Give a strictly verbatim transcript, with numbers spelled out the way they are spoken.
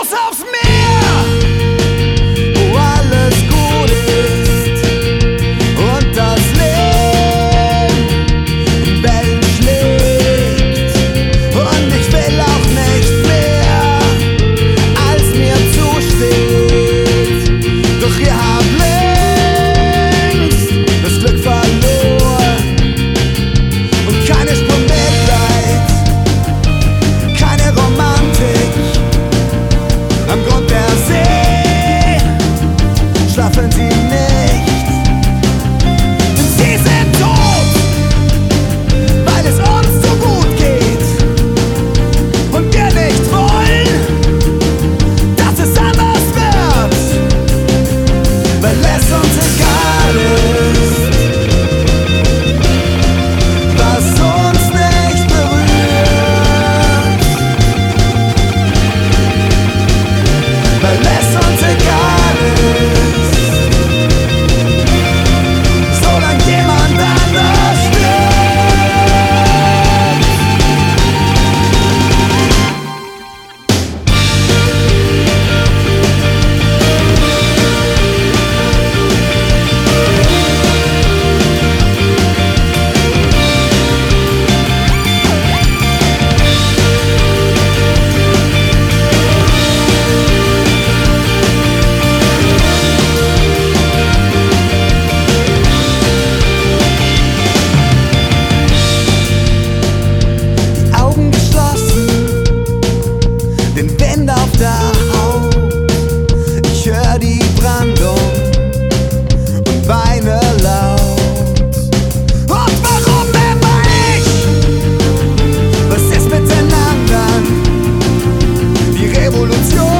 raus aufs Meer, wo alles gut ist und das Leben in Wellen schlägt. Und ich will auch nicht mehr, als mir zusteht. Doch ihr habt längst das Glück verloren und keine Spur Mitleid, keine Romantik. Am Grund der See schlafen sie nicht. Sie sind tot, weil es uns so gut geht und wir nicht wollen, dass es anders wird, weil es uns egal ist, was uns nicht berührt, weil es uns egal ist, solange jemand anders stirbt. Die Augen geschlossen, den Wind auf der Haut. Ich hör die Brandung und weine laut. Und warum immer ich? Was ist mit den anderen? Die Revolution